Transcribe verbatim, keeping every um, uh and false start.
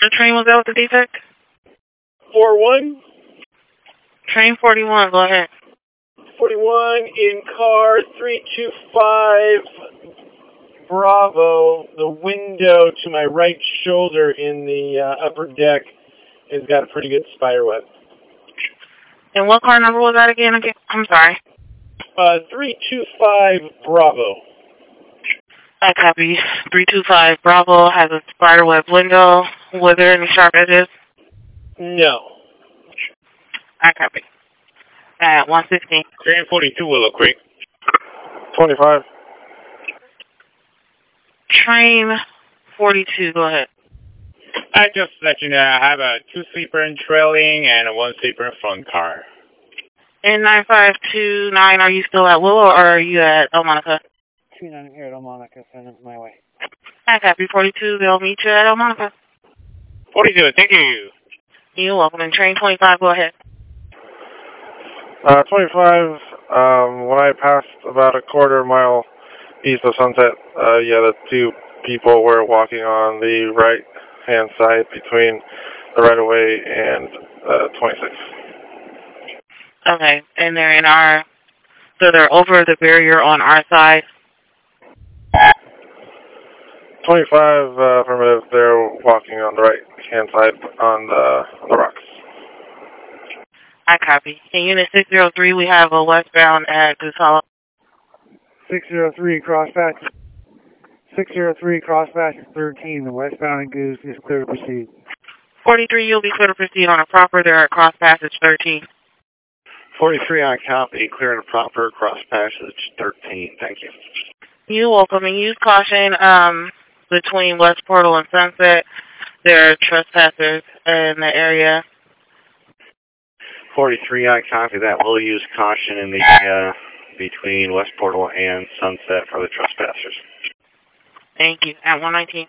The train was out with the defect? four one? Train forty-one, go ahead. forty-one in car three two five Bravo. The window to my right shoulder in the uh, upper deck has got a pretty good spider web. And what car number was that again? again? I'm sorry. Uh, three two five Bravo. I copy. three two five Bravo has a spider web window. Were there any sharp edges? No. I copy. At one sixteen. Train forty-two, Willow Creek. twenty-five. Train forty-two, go ahead. I just let you know I have a two-sleeper in trailing and a one-sleeper in front car. In nine five two nine, are you still at Willow or are you at El Monica? two nine here at El Monica, send it my way. I copy. forty-two, they'll meet you at El Monica. forty-two, thank you. You're welcome. And train twenty-five, go ahead. Uh, twenty-five, um, when I passed about a quarter mile east of Sunset, uh, yeah, the two people were walking on the right-hand side between the right-of-way and uh, twenty-six. Okay, and they're in our, so they're over the barrier on our side? twenty-five, uh, affirmative, they're walking on the right-hand side on the, on the rocks. I copy. In Unit six zero three, we have a westbound at Goose Hollow. six zero three, crossbatch. six zero three, crossbatch thirteen, the westbound and Goose is clear to proceed. forty-three, you'll be clear to proceed on a proper. They're at cross passage thirteen. forty-three on copy, clear and proper, cross passage thirteen. Thank you. You're welcome. And use caution um, between West Portal and Sunset. There are trespassers in the area. forty-three on copy that. We'll use caution in the uh, between West Portal and Sunset for the trespassers. Thank you. At one nineteen.